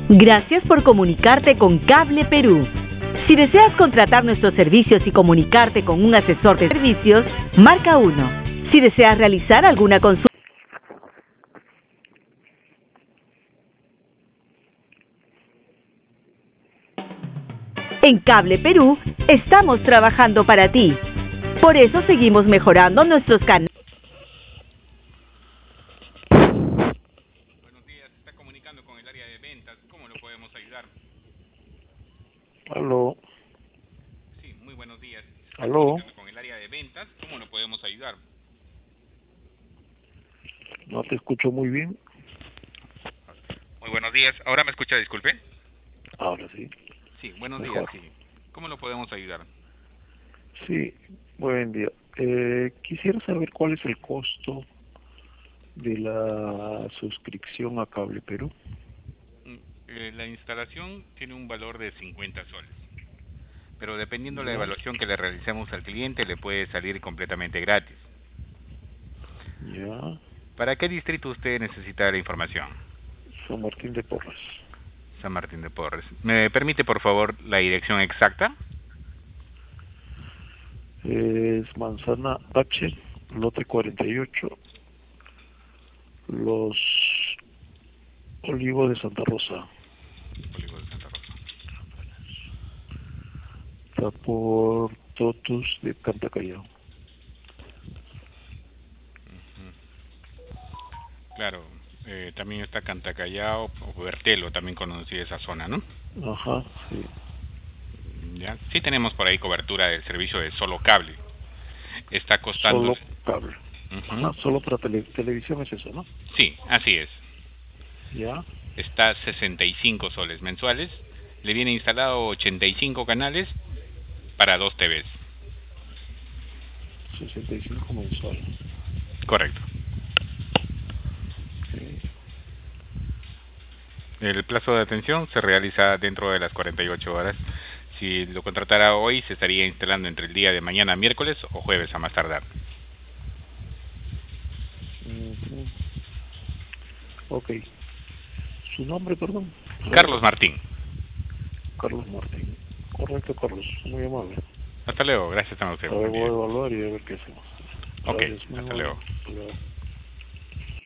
Gracias por comunicarte con Cable Perú. Si deseas contratar nuestros servicios y comunicarte con un asesor de servicios, marca 1. Si deseas realizar alguna consulta en Cable Perú, estamos trabajando para ti. Por eso seguimos mejorando nuestros canales. Buenos días, está comunicando con el área de ventas. ¿Cómo lo podemos ayudar? Aló. Sí, muy buenos días. Está Aló. comunicando con el área de ventas. ¿Cómo lo podemos ayudar? No te escucho muy bien. Muy buenos días. ¿Ahora me escucha, disculpe? Ahora sí. Sí, buenos Mejor. días, sí. ¿Cómo lo podemos ayudar? Sí, buen día. Quisiera saber cuál es el costo de la suscripción a Cable Perú. La instalación tiene un valor de 50 soles. Pero dependiendo de la Ya, evaluación que le realicemos al cliente, le puede salir completamente gratis. ya. ¿Para qué distrito usted necesita la información? San Martín de Porres. San Martín de Porres. ¿Me permite, por favor, la dirección exacta? Es Manzana H, lote 48, Los Olivos de Santa Rosa. Olivos de Santa Rosa. Está por Totus de Cantacallao. Claro, también está Cantacallao o Bertelo, también conocida esa zona, ¿no? Ajá, sí. Ya, sí tenemos por ahí cobertura del servicio de solo cable. Está costando... Solo cable. Ajá, solo para televisión es eso, ¿no? Sí, así es. Ya. Está 65 soles mensuales. Le viene instalado 85 canales para 2 TVs. 65 mensual. Correcto. Okay. El plazo de atención se realiza dentro de las 48 horas. Si lo contratara hoy, se estaría instalando entre el día de mañana, miércoles o jueves a más tardar. Ok. ¿Su nombre, perdón? Carlos Martín. Carlos Martín. Correcto, Carlos. Muy amable. Hasta luego. Gracias a usted. A ver, Buen voy a día. evaluar y a ver qué hacemos. Ok, Gracias, muy hasta amable. luego. Hasta luego.